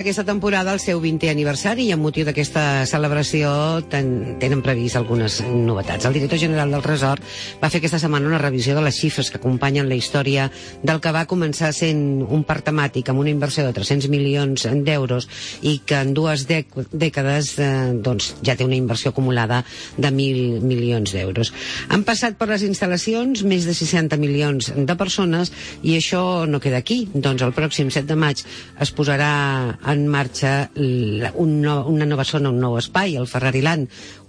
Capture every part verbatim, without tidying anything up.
aquesta temporada el seu vintè aniversari i amb motiu d'aquesta celebració ten, tenen previst algunes novetats. El director general del resort va fer aquesta setmana una revisió de les xifres que acompanyen la història del que va començar sent un parc temàtic amb una inversió de tres-cents milions d'euros i que en dues dècades eh, doncs, ja té una inversió acumulada de mil milions d'euros. Han passat per les instal·lacions més de seixanta milions de persones i això no queda aquí. Doncs el pròxim set de maig es posarà en marxa un no, una nova zona, un nou espai, el Ferrariland,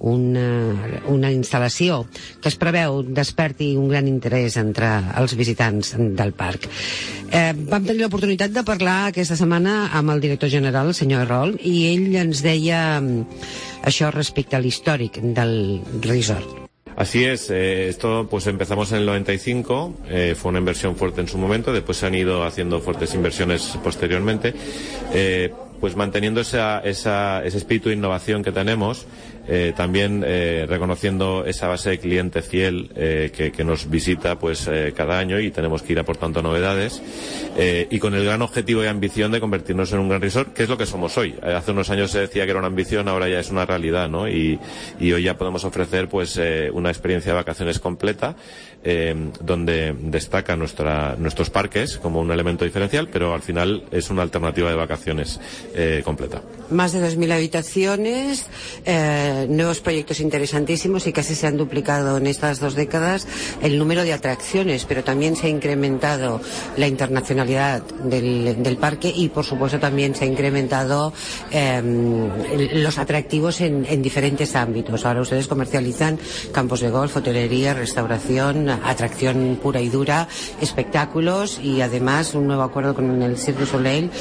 una, una instal·lació que es preveu desperti un gran interès entre els visitants del parc. Eh, vam tenir l'oportunitat de parlar aquesta setmana amb el director general, el senyor Errol, i ell ens deia això respecte a l'històric del resort. Así es, eh, esto pues empezamos en el noventa y cinco, eh, fue una inversión fuerte en su momento, después se han ido haciendo fuertes inversiones posteriormente, eh, pues manteniendo esa, esa, ese espíritu de innovación que tenemos, eh, también eh, reconociendo esa base de cliente fiel eh, que, que nos visita pues eh, cada año y tenemos que ir aportando novedades, eh, y con el gran objetivo y ambición de convertirnos en un gran resort, que es lo que somos hoy. Eh, hace unos años se decía que era una ambición, ahora ya es una realidad, ¿no? Y, y hoy ya podemos ofrecer pues eh, una experiencia de vacaciones completa, eh, donde destaca nuestra, nuestros parques como un elemento diferencial, pero al final es una alternativa de vacaciones eh, completa. Más de dos mil habitaciones, eh, nuevos proyectos interesantísimos y casi se han duplicado en estas dos décadas el número de atracciones, pero también se ha incrementado la internacionalidad del, del parque y por supuesto también se ha incrementado eh, los atractivos en, en diferentes ámbitos. Ahora ustedes comercializan campos de golf, hotelería, restauración, atracción pura y dura, espectáculos y además un nuevo acuerdo con el Cirque du Soleil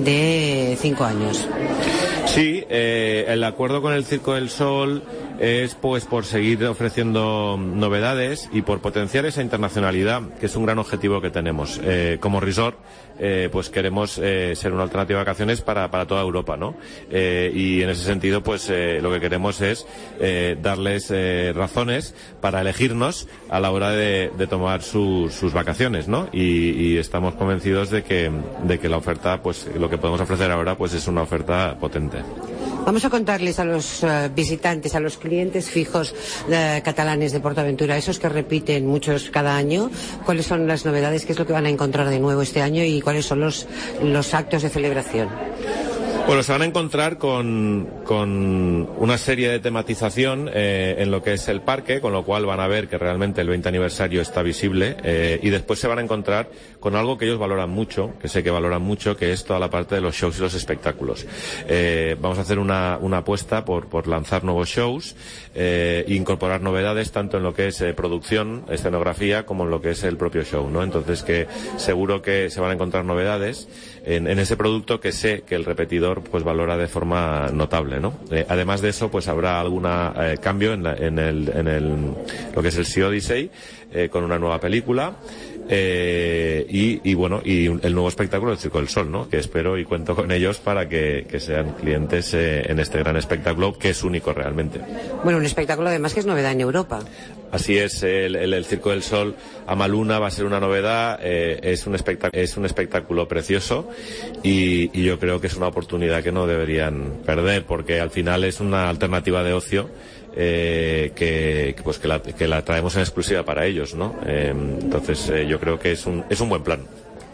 de cinco años. Sí, eh, el acuerdo con el Circo del Sol es pues por seguir ofreciendo novedades y por potenciar esa internacionalidad, que es un gran objetivo que tenemos. Eh, como resort, eh, pues queremos eh, ser una alternativa de vacaciones para, para toda Europa, ¿no? Eh, y en ese sentido, pues eh, lo que queremos es eh, darles eh, razones para elegirnos a la hora de, de tomar su, sus vacaciones, ¿no? Y, y estamos convencidos de que, de que la oferta, pues lo que podemos ofrecer ahora, pues es una oferta potente. Vamos a contarles a los uh, visitantes, a los clientes fijos uh, catalanes de PortAventura, esos que repiten muchos cada año, cuáles son las novedades, qué es lo que van a encontrar de nuevo este año y cuáles son los, los actos de celebración. Bueno, se van a encontrar con, con una serie de tematización eh, en lo que es el parque, con lo cual van a ver que realmente el veinte aniversario está visible, eh, y después se van a encontrar con algo que ellos valoran mucho, que sé que valoran mucho, que es toda la parte de los shows y los espectáculos. Eh, vamos a hacer una, una apuesta por, por lanzar nuevos shows eh, e incorporar novedades tanto en lo que es eh, producción, escenografía, como en lo que es el propio show, ¿no? Entonces que seguro que se van a encontrar novedades en, en ese producto que sé que el repetidor pues valora de forma notable, ¿no? Eh, además de eso, pues habrá algún eh, cambio en, la, en, el, en el, lo que es el Sea Odyssey, eh, con una nueva película. Eh, y, y bueno, y el nuevo espectáculo del Circo del Sol, ¿no? Que espero y cuento con ellos para que, que sean clientes eh, en este gran espectáculo que es único realmente. Bueno, un espectáculo además que es novedad en Europa. Así es, el, el, el Circo del Sol Amaluna va a ser una novedad, eh, es un espectáculo, es un espectáculo precioso y, y yo creo que es una oportunidad que no deberían perder porque al final es una alternativa de ocio. Eh, que, pues que la, que la traemos en exclusiva para ellos, ¿no? Eh, entonces eh, yo creo que es un, es un buen plan.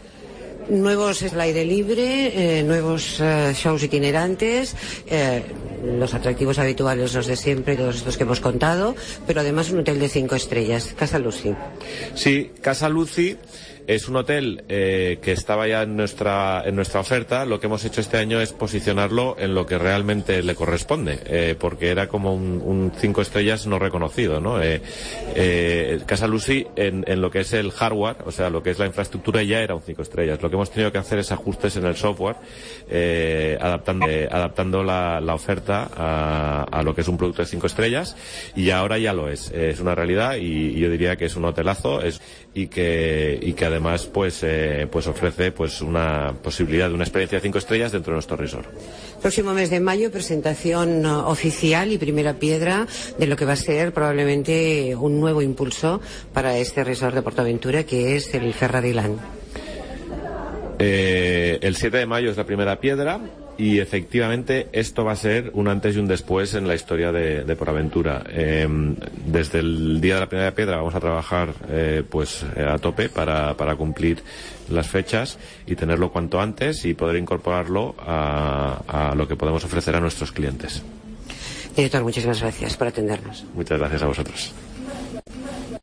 Nuevos es el aire libre, eh, nuevos eh, shows itinerantes, eh, los atractivos habituales, los de siempre, todos estos que hemos contado, pero además un hotel de cinco estrellas, Casa Lucy. Sí, Casa Lucy es un hotel eh, que estaba ya en nuestra en nuestra oferta. Lo que hemos hecho este año es posicionarlo en lo que realmente le corresponde, eh, porque era como un, un cinco estrellas no reconocido, ¿no? Eh, eh, Casa Lucy en, en lo que es el hardware, o sea, lo que es la infraestructura ya era un cinco estrellas. Lo que hemos tenido que hacer es ajustes en el software, eh, adaptando eh, adaptando la, la oferta a, a lo que es un producto de cinco estrellas y ahora ya lo es. Eh, es una realidad y, y yo diría que es un hotelazo es, y que y que además pues eh, pues ofrece pues una posibilidad de una experiencia de cinco estrellas dentro de nuestro resort. Próximo mes de mayo, presentación uh, oficial y primera piedra de lo que va a ser probablemente un nuevo impulso para este resort de PortAventura, que es el Ferrariland. Eh, el siete de mayo es la primera piedra. y efectivamente esto va a ser un antes y un después en la historia de, de PorAventura. Eh, desde el día de la primera piedra vamos a trabajar eh, pues a tope para, para cumplir las fechas y tenerlo cuanto antes y poder incorporarlo a, a lo que podemos ofrecer a nuestros clientes. Director, muchísimas gracias por atendernos. Muchas gracias a vosotros.